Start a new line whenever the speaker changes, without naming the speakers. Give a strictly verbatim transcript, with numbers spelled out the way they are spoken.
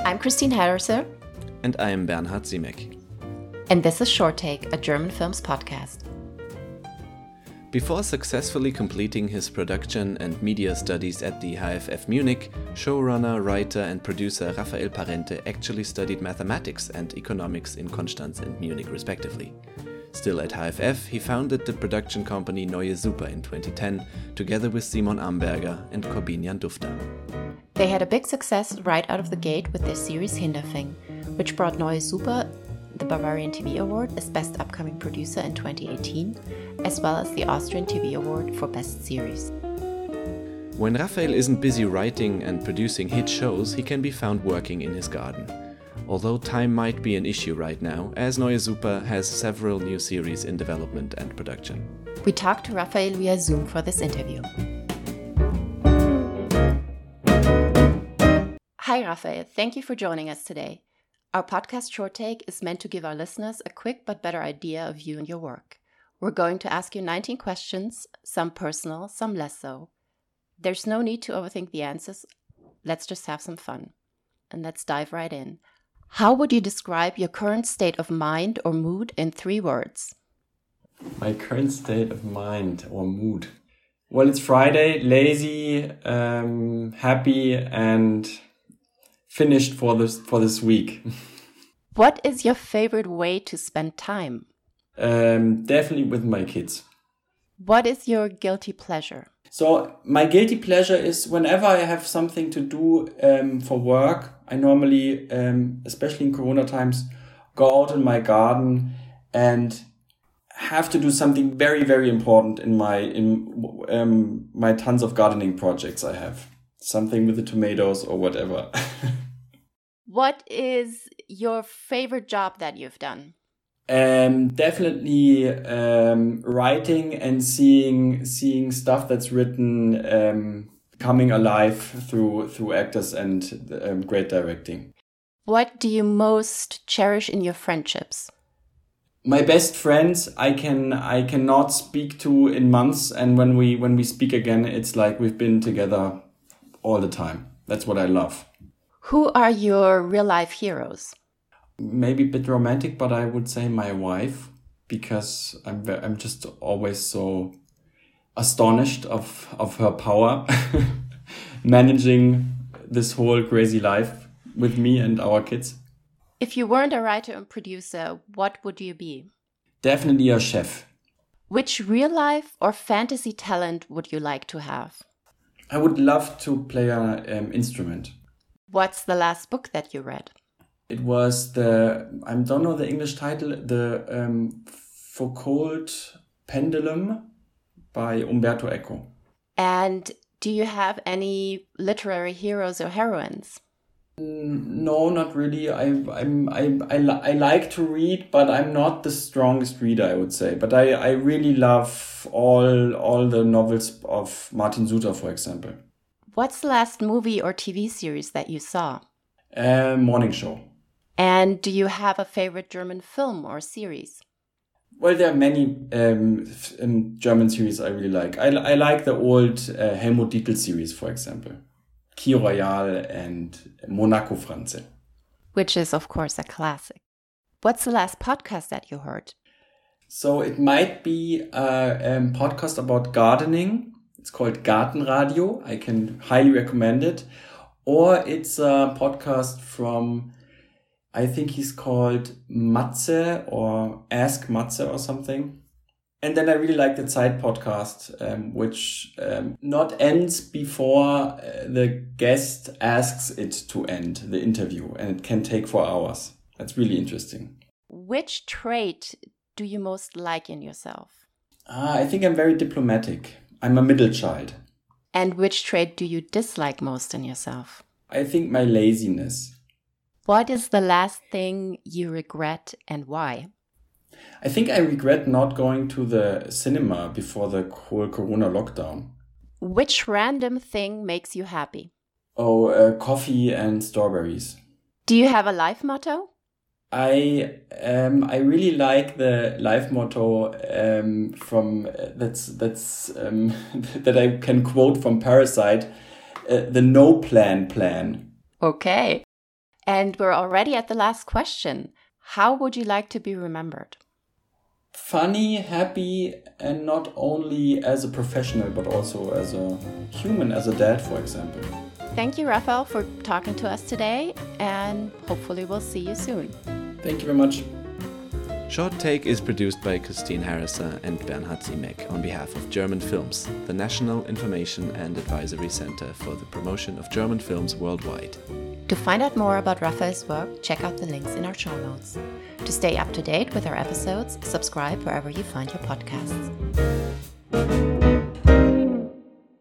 I'm Christine Herser.
And I am Bernhard Simek.
And this is Short Take, a German films podcast.
Before successfully completing his production and media studies at the H F F Munich, showrunner, writer and producer Rafael Parente actually studied mathematics and economics in Konstanz and Munich respectively. Still at H F F, he founded the production company Neue Super in twenty ten, together with Simon Amberger and Corbinian Dufter.
They had a big success right out of the gate with their series Hinterfing, which brought Neue Super the Bavarian T V Award as Best Upcoming Producer in twenty eighteen, as well as the Austrian T V Award for Best Series.
When Rafael isn't busy writing and producing hit shows, he can be found working in his garden. Although time might be an issue right now, as Neue Super has several new series in development and production.
We talked to Rafael via Zoom for this interview. Hi Rafael, thank you for joining us today. Our podcast Short Take is meant to give our listeners a quick but better idea of you and your work. We're going to ask you nineteen questions, some personal, some less so. There's no need to overthink the answers. Let's just have some fun. And let's dive right in. How would you describe your current state of mind or mood in three words?
My current state of mind or mood? Well, it's Friday, lazy, um, happy, and finished for this for this week.
What is your favorite way to spend time?
Um, definitely with my kids.
What is your guilty pleasure?
So my guilty pleasure is whenever I have something to do um, for work, I normally, um, especially in Corona times, go out in my garden and have to do something very, very important in my in um, my tons of gardening projects I have. Something with the tomatoes or whatever.
What is your favorite job that you've done?
Um, definitely um, writing and seeing seeing stuff that's written um, coming alive through through actors and um, great directing.
What do you most cherish in your friendships?
My best friends I can I cannot speak to in months, and when we when we speak again, it's like we've been together all the time. That's what I love.
Who are your real-life heroes?
Maybe a bit romantic, but I would say my wife, because I'm ve- I'm just always so astonished of of her power managing this whole crazy life with me and our kids.
If you weren't a writer and producer, what would you be?
Definitely a chef.
Which real-life or fantasy talent would you like to have?
I would love to play an um, instrument.
What's the last book that you read?
It was the, I don't know the English title, the um, Foucault Pendulum by Umberto Eco.
And do you have any literary heroes or heroines?
No, not really. I I'm I I, li- I like to read, but I'm not the strongest reader, I would say. But I, I really love all all the novels of Martin Suter, for example.
What's the last movie or T V series that you saw?
Uh, Morning Show.
And do you have a favorite German film or series?
Well, there are many um, f- um, German series I really like. I, I like the old uh, Helmut Dietl series, for example. Key Royale and Monaco France.
Which is, of course, a classic. What's the last podcast that you heard?
So it might be a um, podcast about gardening. It's called Gartenradio. I can highly recommend it. Or it's a podcast from, I think he's called Matze or Ask Matze or something. And then I really like the Zeit podcast, um, which um, not ends before uh, the guest asks it to end, the interview. And it can take four hours. That's really interesting.
Which trait do you most like in yourself?
Ah, I think I'm very diplomatic. I'm a middle child.
And which trait do you dislike most in yourself?
I think my laziness.
What is the last thing you regret and why?
I think I regret not going to the cinema before the whole Corona lockdown.
Which random thing makes you happy?
Oh, uh, coffee and strawberries.
Do you have a life motto?
I um I really like the life motto um from uh, that's that's um that I can quote from Parasite, uh, the no plan plan.
Okay. And we're already at the last question. How would you like to be remembered?
Funny, happy, and not only as a professional, but also as a human, as a dad, for example.
Thank you, Raphael, for talking to us today, and hopefully we'll see you soon.
Thank you very much.
Short Take is produced by Christine Harrisser and Bernhard Ziemek on behalf of German Films, the National Information and Advisory Center for the Promotion of German Films Worldwide.
To find out more about Raphael's work, check out the links in our show notes. To stay up to date with our episodes, subscribe wherever you find your podcasts.